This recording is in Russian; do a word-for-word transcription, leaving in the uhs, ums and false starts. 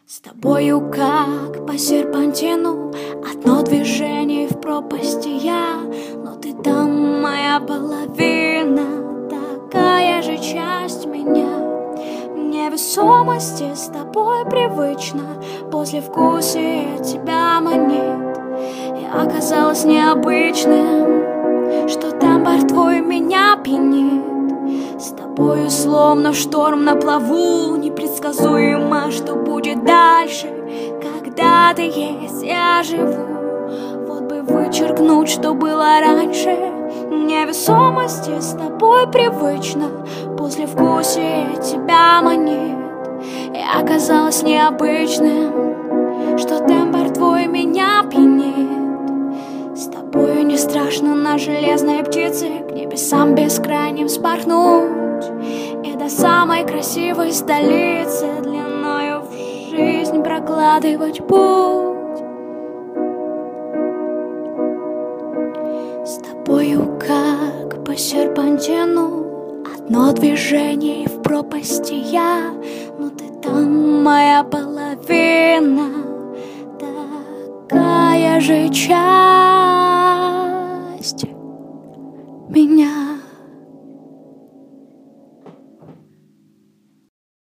С тобою как по серпантину, одно движение в пропасти я. Но ты там моя половина, такая же часть меня. Невесомости с тобой привычно, послевкусие тебя манит. И оказалось необычным, что тембр твой меня пьянит. С тобою словно шторм на плаву, непредсказуемо, что будет дальше. Когда ты есть, я живу. Вот бы вычеркнуть, что было раньше. Невесомости с тобой привычно, послевкусие тебя манит. И оказалось необычным, что тембр твой меня пьянит. С тобою не страшно на железной птице к небесам бескрайним спорхнуть и до самой красивой столицы длиною в жизнь прокладывать путь. С тобою как по серпантину, одно движение в пропасти я. Но ты там моя половина, такая же часть меня.